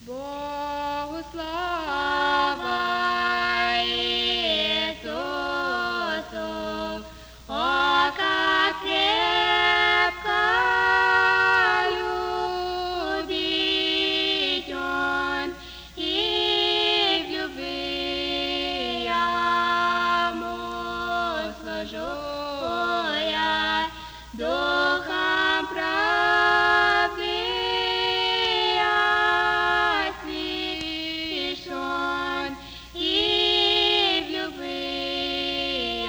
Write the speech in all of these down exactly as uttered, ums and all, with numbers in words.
Богу слава Иисусу, о, как крепко любит Он, и в любви Ему служу я, Духом правды освящен, и в любви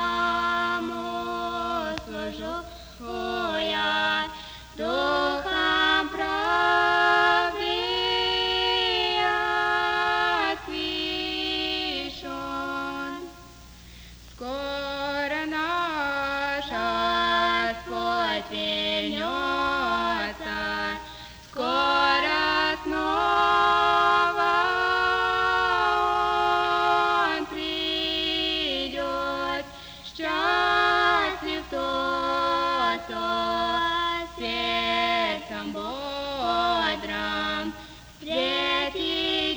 Ему служу я, Духом правды освящен. Скоро наш Господь вернется, скоро снова Он придет. Счастлив тот, кто сердцем бодрым встретить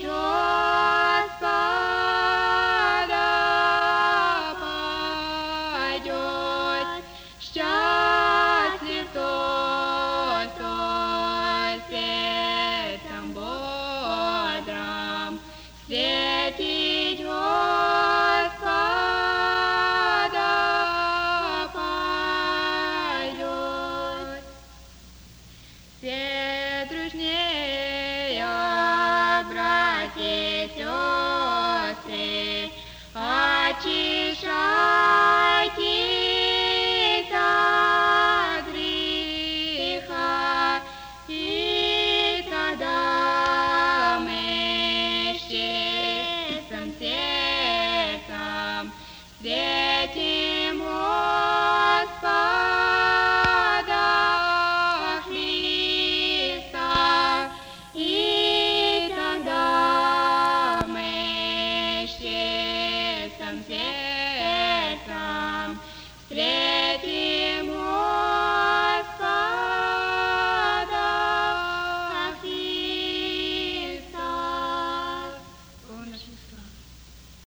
Господа пойдет. Счастлив тот, кто сердцем бодрым встретить Господа пойдет. Все дружнее, братья и сестры, очищайте